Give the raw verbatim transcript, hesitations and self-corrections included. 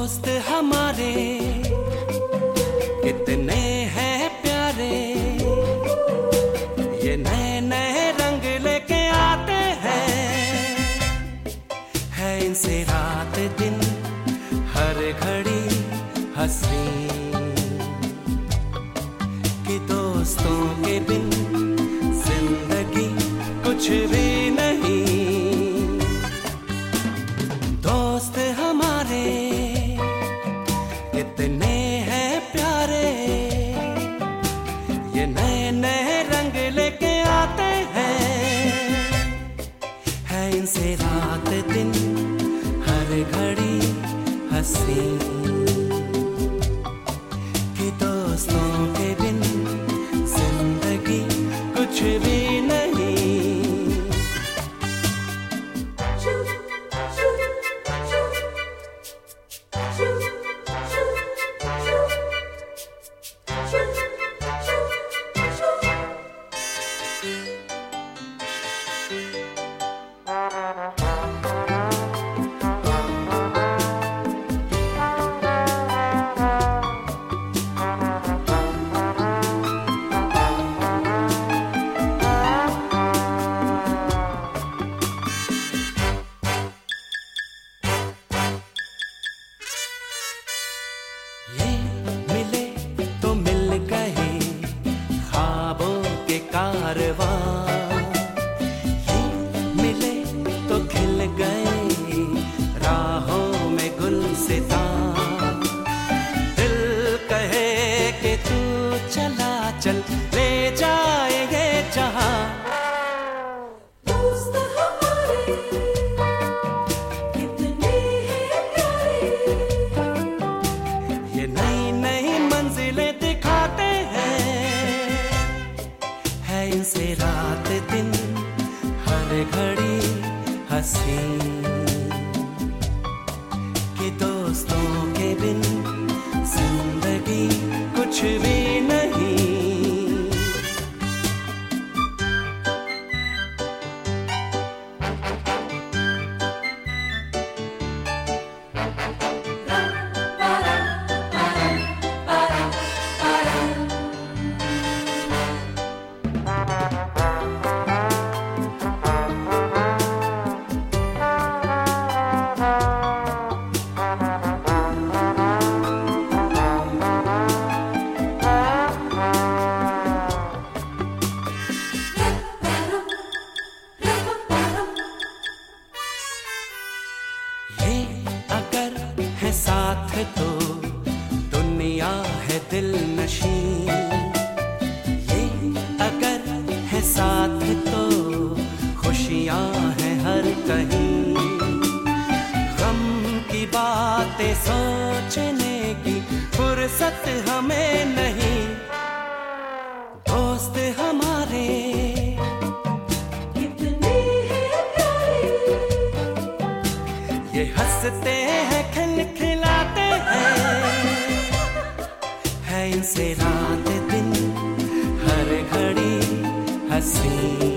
दोस्त हमारे कितने हैं प्यारे, ये नए नए रंग लेके आते हैं, है इनसे रात दिन हर घड़ी हंसी, कि दोस्तों के बिन जिंदगी कुछ भी नहीं। दोस्त हमारे कितने हैं प्यारे, ये नए नए रंग लेके आते हैं, है इनसे रात दिन हर घड़ी हंसी, कि दोस्तों के बिन जिंदगी कुछ भी नहीं। ये मिले तो मिल गए ख्वाबों के कारवां, ये मिले तो खिल गए राहों में गुलसितां, दिल कहे कि तू चला चल ले जाएंगे जहां। ये नई नई मंजिलें दिखाते हैं, है इनसे रात दिन हर घड़ी हंसी, कि दोस्तों के बिन जिंदगी कुछ भी नहीं। ये अगर है साथ तो दुनिया है दिल नशीं, ये अगर है साथ तो खुशियां हैं हर कहीं, गम की बातें सोचने की फुर्सत हमें नहीं। दोस्त हमारे ये हंसते हैं खिलखिलाते हैं, है इनसे रात दिन हर घड़ी हंसी।